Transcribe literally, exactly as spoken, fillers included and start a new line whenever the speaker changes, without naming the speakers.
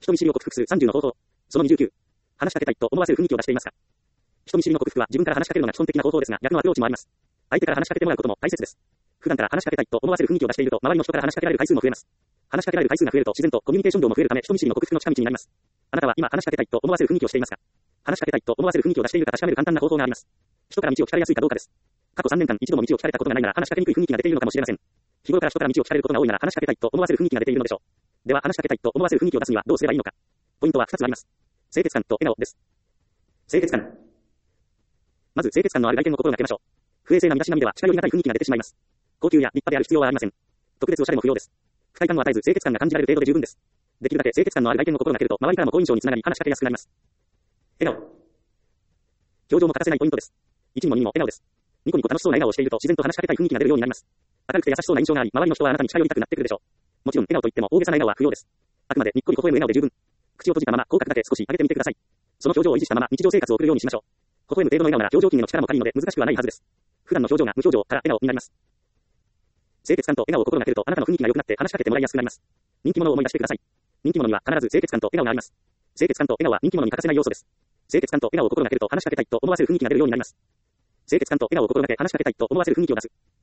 人見知りを克服するさんじゅうの方法。そのにじゅうきゅう。話しかけたいと思わせる雰囲気を出していますか？人見知りの克服は自分から話しかけるのが基本的な方法ですが、逆のアプローチもあります。相手から話しかけてもらうことも大切です。普段から話しかけたいと思わせる雰囲気を出していると、周りの人から話しかけられる回数も増えます。話しかけられる回数が増えると自然とコミュニケーション量も増えるため、人見知りの克服の近道になります。あなたは今話しかけたいと思わせる雰囲気をしていますか？話しかけたいと思わせる雰囲気を出しているか確かめる簡単な方法があります。人から道を聞かれやすいかどうかです。過去さんねんかん一度も道を聞かれたことがないなら話しかけにくい雰囲気が出ているのかもしれません。日頃から人から道を聞かれることが多いなら話しかけたいと思わせる雰囲気が出ているのでしょう。では話しかけたいと思わせる雰囲気を出すにはどうすればいいのか。ポイントはふたつあります。清潔感と笑顔です。清潔感。まず清潔感のある外見を心がけましょう。不衛生な身だしなみでは近寄りがたい雰囲気が出てしまいます。高級や立派である必要はありません。特別おしゃれも不要です。不快感を与えず清潔感が感じられる程度で十分です。できるだけ清潔感のある外見を心がけると周りからも好印象につながり話しかけやすくなります。笑顔。表情も欠かせないポイントです。いちにもににも笑顔です。ニコニコ楽しそうな笑顔をしていると自然と話しかけたい雰囲気が出るようになります。明るくて優しそうな印象があり、周りの人はあなたに近寄りたくなってくるでしょう。もちろん笑顔といっても大げさな笑顔は不要です。あくまでにっこり微笑む笑顔で十分。口を閉じたまま口角だけ少し上げてみてください。その表情を維持したまま日常生活を送るようにしましょう。微笑む程度の笑顔なら表情筋への力も借りるので難しくはないはずです。普段の表情が無表情から笑顔になります。清潔感と笑顔を心がけるとあなたの雰囲気が良くなって話しかけてもらいやすくなります。人気者を思い出してください。人気者には必ず清潔感と笑顔があります。清潔感と笑顔は人気者に欠かせない要素です。清潔感と笑顔を心がけると話しかけたいと思わせる雰囲気が出るようになります。清潔感と笑顔を心がけ話しかけたいと思わせる雰囲気を出す。